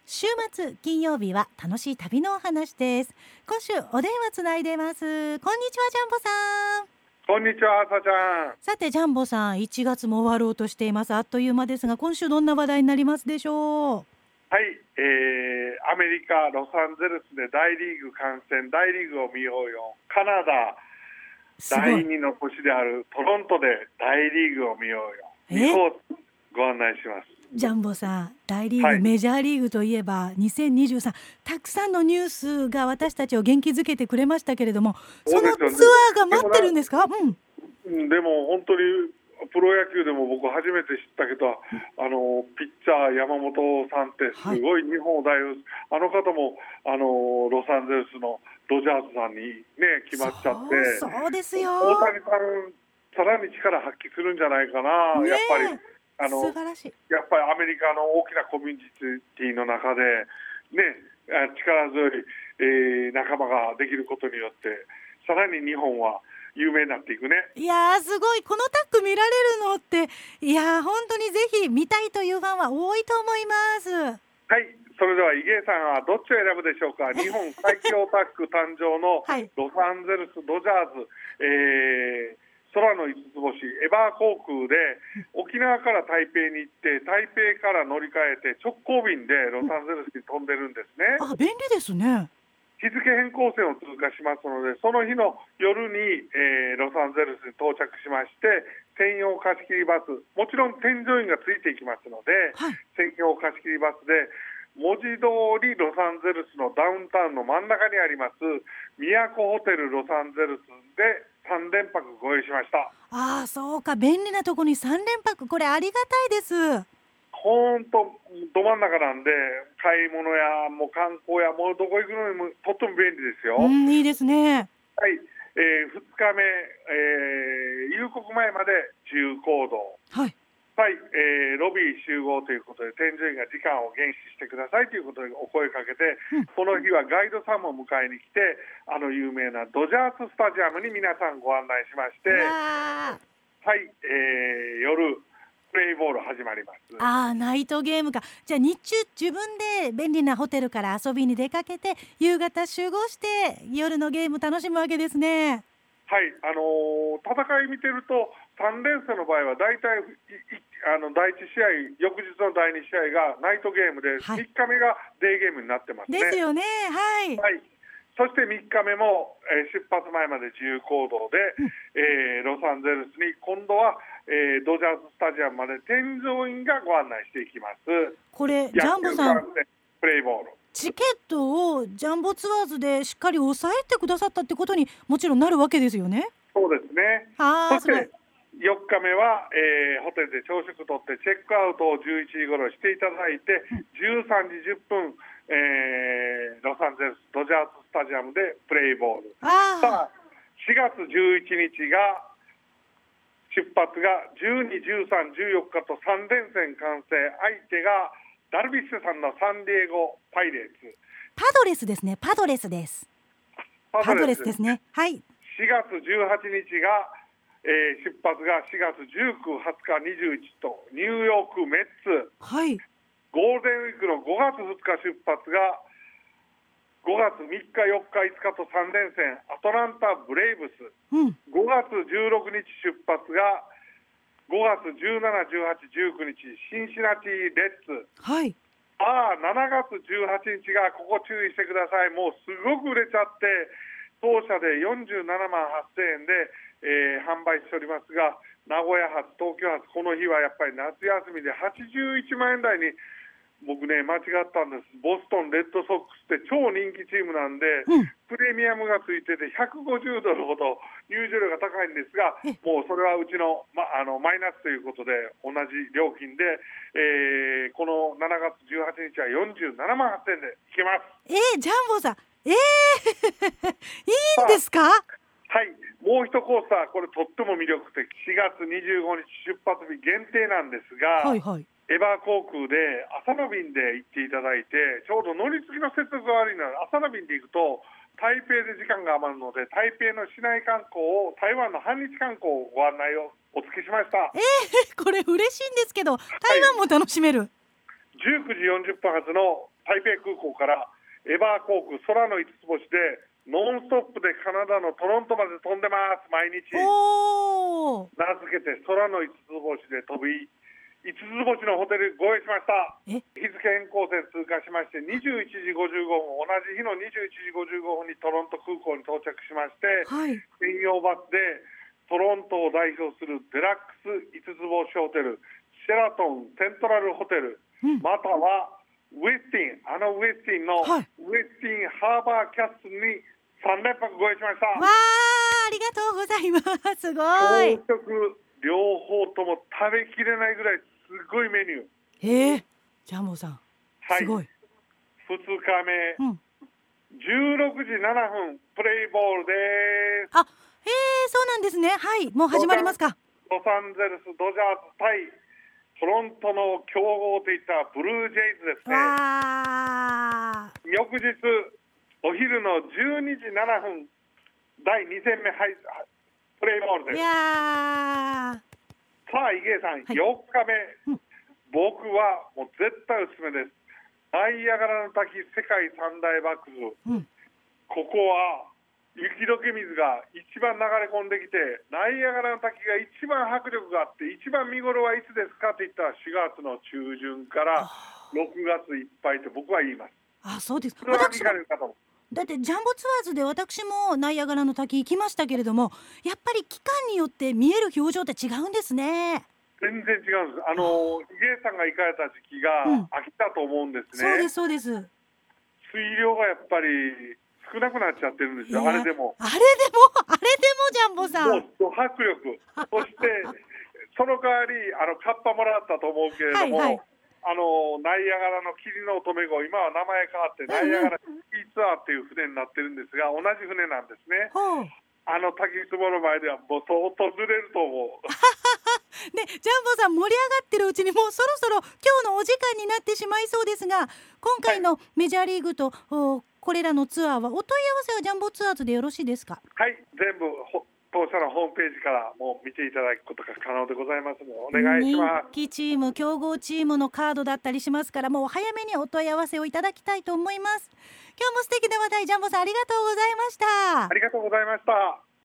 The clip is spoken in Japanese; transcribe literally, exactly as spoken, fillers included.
週末金曜日は楽しい旅のお話です。今週お電話つないでます。こんにちはジャンボさん。 こんにちは朝ちゃん。 さてジャンボさん、いちがつも終わろうとしています。あっという間ですが、今週どんな話題になりますでしょう。 はい、えー、アメリカロサンゼルスで大リーグ観戦、大リーグを見ようよ。カナダだいにの都市であるトロントで大リーグを見ようよ。日本をご案内します。 ジャンボさん、大リーグ、 はい、 メジャーリーグといえばにせんにじゅうさん、たくさんのニュースが私たちを元気づけてくれましたけれども、そのツアーが待ってるんですか？ うん、でも本当にプロ野球でも僕初めて知ったけど、あのピッチャー山本さんってすごい日本を代表する、はい、あの方もあのロサンゼルスのドジャースさんに、ね、決まっちゃって、 そうそうですよ。 大谷さんさらに力発揮するんじゃないかな、ね、やっぱりあの素晴らしい。 やっぱりアメリカの大きなコミュニティの中で、ね、力強い、えー、仲間ができることによってさらに日本は有名になっていくね。 いやーすごい、このタッグ見られるのって、いやー本当にぜひ見たいというファンは多いと思います。 はい、それでは井芸さんはどっちを選ぶでしょうか。日本最強タッグ誕生のロサンゼルスドジャーズ、えー、空の五つ星エバー航空で沖縄から台北に行って台北から乗り換えて直行便でロサンゼルスに飛んでるんですね。 あ、便利ですね。 日付変更線を通過しますので、その日の夜に、えー、ロサンゼルスに到着しまして、専用貸し切りバス、もちろん添乗員がついていきますので、はい、専用貸し切りバスで文字通りロサンゼルスのダウンタウンの真ん中にあります都ホテルロサンゼルスでさんれんぱくご用意しました。 ああ、そうか、便利なところにさんれんぱく、これありがたいです。 ほんとど真ん中なんで、買い物やもう観光やもうどこ行くのにもとっても便利ですよ。 うん、いいですね。 はい、えー、ふつかめ、えー、入国前まで自由行動、 はい、 はい、えー、ロビー集合ということで添乗員が時間を厳守してくださいということでお声かけて、うん、この日はガイドさんも迎えに来て、あの有名なドジャーススタジアムに皆さんご案内しまして、はい、えー、夜プレイボール始まります。 ああ、ナイトゲームか。じゃあ日中自分で便利なホテルから遊びに出かけて、夕方集合して夜のゲーム楽しむわけですね。 はい、あのー、戦い見てるとさん連戦の場合はだいたいあのだいいち試合、翌日のだいに試合がナイトゲームで、はい、みっかめがデイゲームになってますね。 ですよね。はい、 はい、そしてみっかめも、えー、出発前まで自由行動で、うん、えー、ロサンゼルスに今度は、えー、ドジャーススタジアムまで添乗員がご案内していきます。 これジャンボさん、 プレイボールチケットをジャンボツアーズでしっかり抑えてくださったってことにもちろんなるわけですよね。 そうですね。 あ、 そしてよっかめは、えー、ホテルで朝食とってチェックアウトをじゅういちじ頃していただいて、じゅうさんじじゅっぷん、えー、ロサンゼルスドジャーススタジアムでプレイボール。 あさあしがつじゅういちにちが出発がじゅうに、じゅうさん、じゅうよっかとさん連戦完成。相手がダルビッシュさんのサンディエゴパイレーツ。 パドレスですね。パドレスです。パドレスですね。はい。 しがつじゅうはちにちが、えー、出発がしがつじゅうく、はつか、にじゅういちとニューヨークメッツ。 はい。 ゴールデンウィークのごがつふつか出発がごがつみっか、よっか、いつかとさん連戦アトランタブレイブス。うん、ごがつじゅうろくにち出発がごがつじゅうしち、じゅうはち、じゅうくにちシンシナティレッツ。 はい。 ああ、しちがつじゅうはちにちがここ注意してください。もうすごく売れちゃって当社でよんじゅうななまんはっせんえんで、えー、販売しておりますが、名古屋発、東京発、この日はやっぱり夏休みではちじゅういちまんえん台に僕ね間違ったんです。ボストンレッドソックスって超人気チームなんで、うん、プレミアムがついててひゃくごじゅうドルほど入場料が高いんですが、もうそれはうちの、ま、あのマイナスということで同じ料金で、えー、このしちがつじゅうはちにちはよんじゅうななまんはっせんえんでいけます。 えー、ジャンボさん、えー、いいんですか？ はい、もう一コースター、これとっても魅力的。しがつにじゅうごにち出発日限定なんですが、はいはい、エバー航空で朝の便で行っていただいて、ちょうど乗り継ぎの接続が悪いので朝の便で行くと台北で時間が余るので、台北の市内観光を台湾の反日観光をご案内をお付けしました。 えー、これ嬉しいんですけど、台湾も楽しめる、はい、 じゅうくじよんじゅっぷん発の台北空港からエバー航空空の五つ星でノンストップでカナダのトロントまで飛んでます。毎日おー、 名付けて空の五つ星で飛び、五つ星のホテルご用意しました。 え日付変更線通過しましてにじゅういちじごじゅうごふん、同じ日のにじゅういちじごじゅうごふんにトロント空港に到着しまして、 はい、 専用バスでトロントを代表するデラックス五つ星ホテルシェラトンセントラルホテル、 うん、 またはウェスティン、あのウェスティンの、 はい、 ウェスティンハーバーキャッスルにさんれんぱくご用意しました。 わー、ありがとうございます。すごい。 朝食両方とも食べきれないぐらいすごいメニュー。 えー、ジャンボさん、 はい、 すごい。 ふつかめ、 うん、 じゅうろくじななふんプレイボールです。 あ、へー、そうなんですね。はい、もう始まりますか。 ロサンゼルスドジャース対トロントの強豪といったブルージェイズですね。 わー、 翌日お昼のじゅうにじななふんだいにせんめ、はい、プレイボールです。 いやー、 さあ池江さん、 はい、 よっかめ、 うん、 僕はもう絶対おすすめです。ナイアガラの滝世界三大瀑布、 うん、 ここは雪解け水が一番流れ込んできて、ナイアガラの滝が一番迫力があって、一番見頃はいつですかといったらしがつの中旬からろくがついっぱいと僕は言います。 あ、そうです。 それは私も聞かれる方も、 だってジャンボツアーズで私もナイアガラの滝行きましたけれども、やっぱり期間によって見える表情って違うんですね。 全然違うんです。あの池江さんが行かれた時期が秋だと思うんですね、 そうですそうです。 水量がやっぱり少なくなっちゃってるんですよ。あれでもあれでもあれでもジャンボさん、 もうド迫力そしてその代わりあのカッパもらったと思うけれども、はいはい、あのナイアガラの霧の乙女号、今は名前変わってナイアガラシーツアーっていう船になってるんですが、同じ船なんですね。あの滝壺の前ではもう相当ずれると思うね、ジャンボさん盛り上がってるうちにもうそろそろ今日のお時間になってしまいそうですが、今回のメジャーリーグと、はい、これらのツアーはお問い合わせはジャンボツアーズでよろしいですか？ はい、全部当社のホームページからもう見ていただくことが可能でございますのでお願いします。 人気チーム、強豪チームのカードだったりしますから、もう早めにお問い合わせをいただきたいと思います。今日も素敵な話題、ジャンボさんありがとうございました。 ありがとうございました。